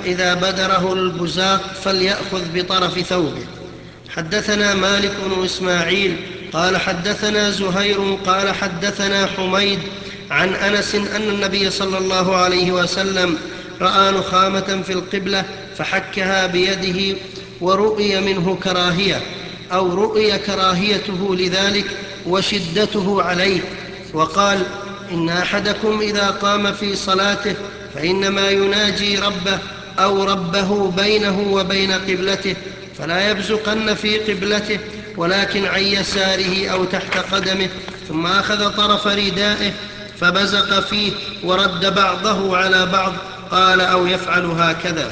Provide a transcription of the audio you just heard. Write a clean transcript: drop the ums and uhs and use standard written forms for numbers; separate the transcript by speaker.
Speaker 1: إذا بدره البزاق فليأخذ بطرف ثوبه. حدثنا مالك بن إسماعيل قال حدثنا زهير قال حدثنا حميد عن أنس أن النبي صلى الله عليه وسلم رأى نخامة في القبلة فحكها بيده، ورؤي منه كراهية، أو رؤي كراهيته لذلك وشدته عليه، وقال: إن أحدكم إذا قام في صلاته فإنما يناجي ربه أو ربه بينه وبين قبلته، فلا يبزقن في قبلته ولكن عن يساره أو تحت قدمه. ثم أخذ طرف ردائه فبزق فيه ورد بعضه على بعض، قال: أو يفعل هكذا.